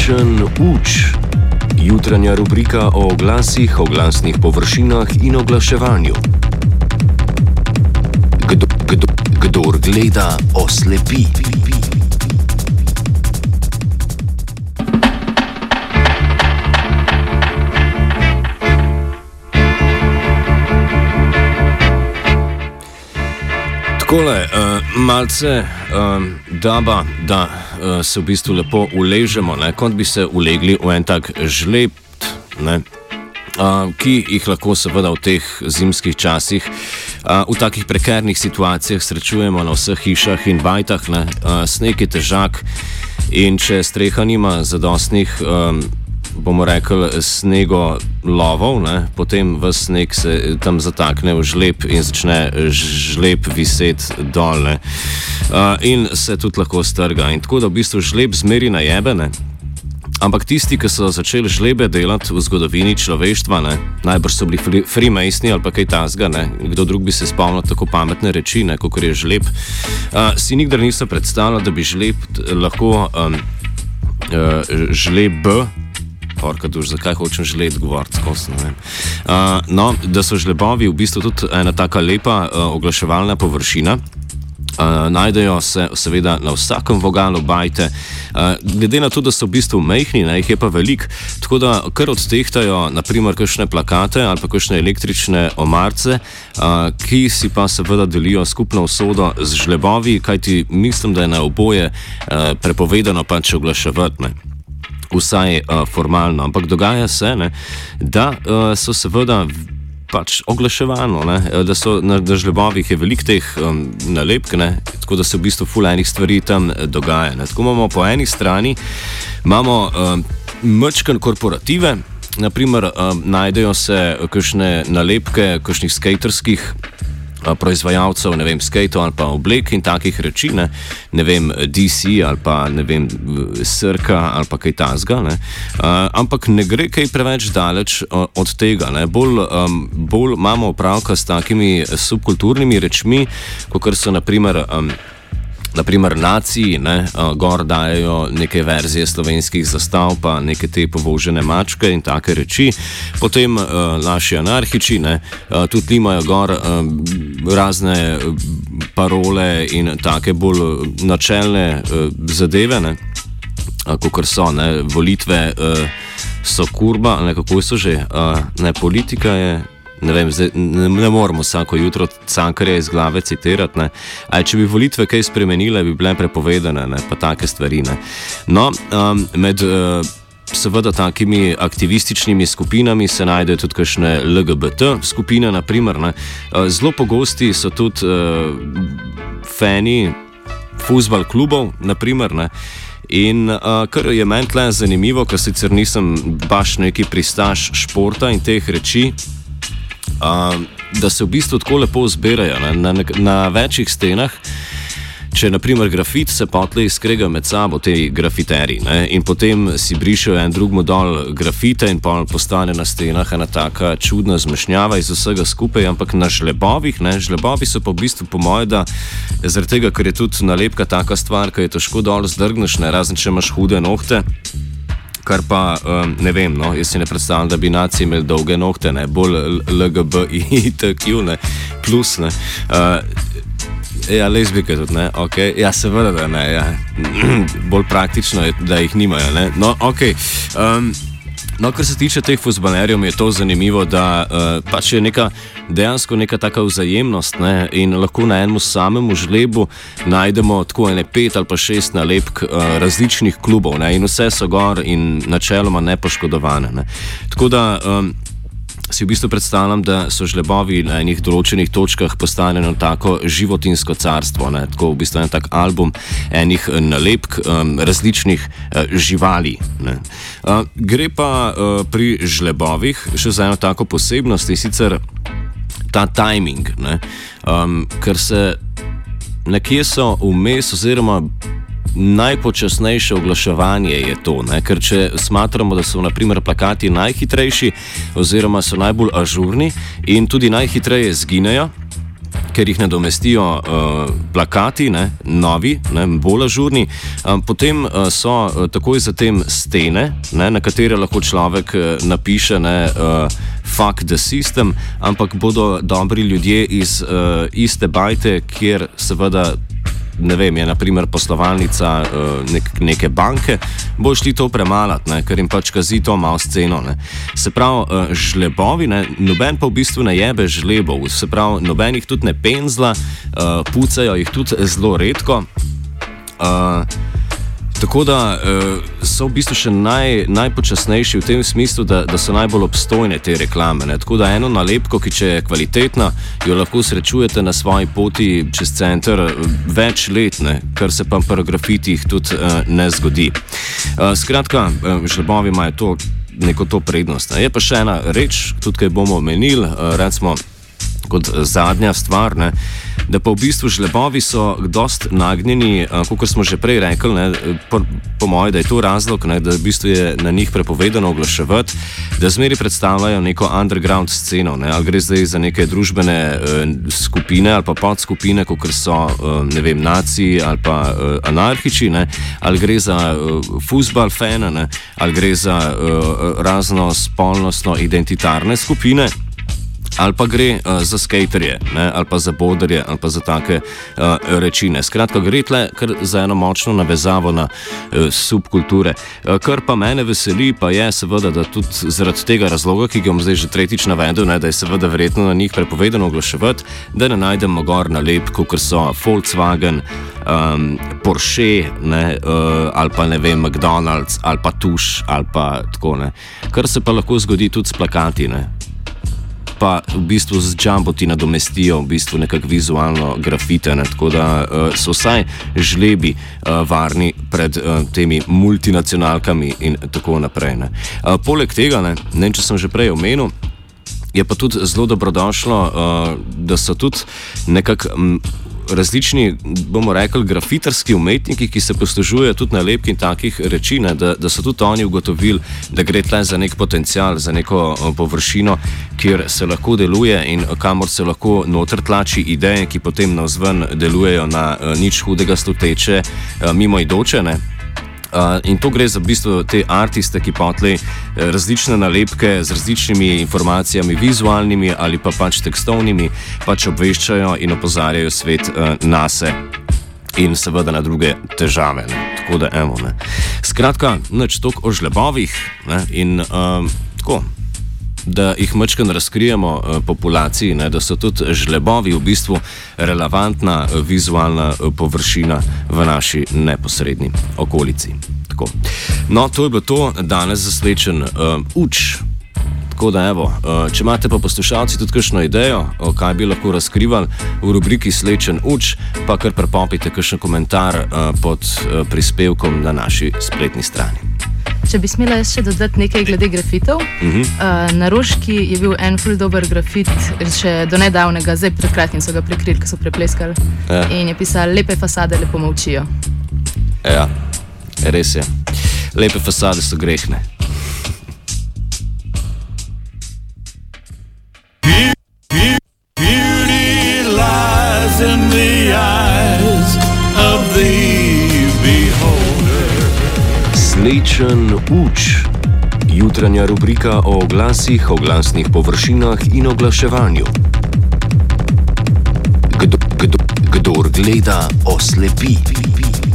Učen uč. Jutranja rubrika o oglasih, oglasnih površinah in oglaševanju. Kdor gleda, oslepi. Takole, malce daba, da se v bistvu lepo uležemo, ne, kot bi se ulegli v en tak žlebt, ne, ki jih lahko seveda v teh zimskih časih v takih prekernih situacijah srečujemo na vseh hišah in bajtah. Ne. Sneg je težak in če streha nima zadostnih, bomo rekli, snegolovov, ne, potem v sneg se tam zatakne v žleb in začne žleb viseti dol, ne, in se tudi lahko strga. In tako da v bistvu žleb zmeri najebe, ne. Ampak tisti, ki so začeli žlebe delati v zgodovini človeštva, ne, najbrž so bili freemasoni ali pa kaj tasga, ne, kdo drug bi se spomnil tako pametne reči, ne, kot je žleb, si nikdar niso predstavljali, da bi žleb lahko žleb, zakaj hočem žled govoriti skozi, ne vem. No, da so žlebovi v bistvu tudi ena taka lepa oglaševalna površina. Najdejo se seveda na vsakem vogalu bajte, glede na to, da so v bistvu majhni, ne, jih je pa veliko, tako da kar odtehtajo naprimer kakšne plakate ali pa kakšne električne omarce, ki si pa seveda delijo skupno usodo z žlebovi, kajti mislim, da je na oboje prepovedano pač oglaševati, ne. Vsaj formalno, ampak dogaja se, ne, da so seveda pač oglaševano, ne, da so na žlebovih je veliko teh nalepk, ne, tako da se v bistvu ful enih stvari tam dogaja. Ne. Tako imamo po eni strani mečken korporative, naprimer najdejo se kakšne nalepke kakšnih skaterskih proizvajalcev, ne vem, skatov ali pa oblek in takih reči, ne vem, DC ali pa ne vem, Srka ali pa kaj tasga, ne. Ampak ne gre kaj preveč daleč od tega, ne. Bolj imamo opravka s takimi subkulturnimi rečmi, kakor so naprimer naciji, ne, gor dajo neke verzije slovenskih zastav, pa neke te povožene mačke in take reči. Potem naši anarhiči, ne, tudi imajo gor razne parole in take bolj načelne zadeve, ne, kakor so, ne, volitve so kurba, ne, kako so že, ne, politika je. Ne vem, zdaj, ne moramo vsako jutro Cankarja iz glave citirati, ne. Če bi volitve kaj spremenile, bi bile prepovedane, ne, pa take stvari, ne. No, med seveda takimi aktivističnimi skupinami se najdejo tudi kakšne LGBT skupine, naprimer, ne. Zelo pogosti so tudi fani fuzbal klubov, naprimer, ne. In kar je meni tle zanimivo, ker sicer nisem baš neki pristaš športa in teh reči, da se v bistvu tako lepo zbirajo, ne, na večjih stenah. Če naprimer grafit se potle izkrega med sabo te grafiterji, ne, in potem si brišejo en drugmu dol grafite in postane na stenah ena taka čudna zmešnjava iz vsega skupaj, ampak na žlebovih, ne, žlebovi so pa v bistvu po moje, da zaradi tega, ker je tudi nalepka taka stvar, ki je težko dol zdrgneš, ne, razen če imaš hude nohte. Kar pa, ne vem, no, jaz si ne predstavljam, da bi naci imeli dolge nohte, ne, bolj LGBTQ, ne, plus, ne, ja, lezbike tudi, ne, okej, ja, seveda, da ne, ja, bolj praktično je, da jih nimajo, ne, no, okej, no, kar se tiče teh fuzbalerjev, mi je to zanimivo, da pač je dejansko neka taka vzajemnost, ne, in lahko na enem samem žlebu najdemo tako ene 5 ali pa 6 nalepk različnih klubov, ne, in vse so gor in načeloma nepoškodovane, ne. Tako da si v bistvu predstavljam, da so žlebovi na enih določenih točkah postaneno tako životinsko carstvo, ne, tako v bistvu en tak album enih nalepk različnih živali, ne. Gre pa pri žlebovih še za eno tako posebnost, in sicer ta timing, ne, ker se nekje so vmes oziroma najpočasnejše oglaševanje je to, ne? Ker če smatramo, da so naprimer plakati najhitrejši oziroma so najbolj ažurni in tudi najhitreje zginejo, ker jih nadomestijo plakati, ne, novi, ne, bolj ažurni. Potem so takoj zatem stene, ne, na katere lahko človek napiše ne, fuck the system, ampak bodo dobri ljudje iz iste bajte, kjer seveda, ne vem, je naprimer poslovalnica neke banke, bo šli to premalati, ne, ker jim pač kazi to malo sceno. Ne. Se pravi, žlebovi, ne, noben pa v bistvu ne jebe žlebov, se pravi, noben jih tudi ne penzla, pucajo jih tudi zelo redko. Tako da so v bistvu še najpočasnejši v tem smislu, da so najbolj obstojne te reklame. Ne? Tako da eno nalepko, ki če je kvalitetna, jo lahko srečujete na svoji poti čez center več let, ne? Kar se pa pri grafitih tudi ne zgodi. Skratka, žlebovi imajo neko to prednost. Ne? Je pa še ena reč, tudi kaj bomo omenili, recimo kot zadnja stvar, ne? Da pa v bistvu žlebovi so dost nagnjeni, kot smo že prej rekli, ne, po moje, da je to razlog, ne, da v bistvu je na njih prepovedano oglaševati, da zmeri predstavljajo neko underground sceno, ne, ali gre zdaj za neke družbene skupine ali pa podskupine, kot so, ne vem, naciji ali pa anarhiči, ne, ali gre za fuzbal fana, ne, ali gre za razno spolnostno identitarne skupine, ali pa gre za skaterje, ne, ali pa za boderje, ali pa za take rečine. Skratka, gre tle kar za eno močno navezavo na subkulture. Kar pa mene veseli, pa je seveda, da tudi zaradi tega razloga, ki ga bom zdaj že tretjič navedel, ne, da je seveda verjetno na njih prepovedano oglaševati, da ne najdemo gor nalepk, kot so Volkswagen, Porsche, ne, ali pa ne vem, McDonald's, ali pa Tuš, ali pa tako, ne. Kar se pa lahko zgodi tudi s plakati, ne. Pa v bistvu z jumboti nadomestijo v bistvu nekako vizualno grafite, ne? Tako da so vsaj žlebi varni pred temi multinacionalkami in tako naprej. Ne? Poleg tega, ne vem, če sem že prej omenil, je pa tudi zelo dobrodošlo, da so tudi nekako različni, bomo rekli, grafitarski umetniki, ki se poslužujejo tudi nalepk in takih reči, ne, da so tudi oni ugotovili, da gre tle za nek potencial, za neko površino, kjer se lahko deluje in kamor se lahko noter tlači ideje, ki potem navzven delujejo na nič hudega sluteče, mimoidoče, ne. In to gre za v bistvu te artiste, ki potlej različne nalepke z različnimi informacijami, vizualnimi ali pa pač tekstovnimi, pač obveščajo in opozarjajo svet nase in seveda na druge težave. Ne. Tako da, evo, ne. Skratka, nič toliko o žlebovih, ne, in tako, da jih majčkeno razkrijemo populaciji, ne, da so tudi žlebovi v bistvu relevantna vizualna površina v naši neposredni okolici. Tako. No, to je bilo to, danes zaslečen uč. Tako da, evo, če imate pa poslušalci tudi kakšno idejo, kaj bi lahko razkrivali v rubriki Slečen uč, pa kar prepopite kakšen komentar pod prispevkom na naši spletni strani. Če bi smela jaz še dodati nekaj glede grafitov. Na Roški je bil en ful dober grafit še do nedavnega, zdaj pred kratkim so ga prekrili, ko so prepleskali. In je pisal: lepe fasade lepo molčijo. Ja, res je. Lepe fasade so grehne. Beauty lies in the eyes of the beholder. Slečen uč. Jutranja rubrika o oglasih, oglasnih površinah in oglaševanju. Kdor gleda, oslepi.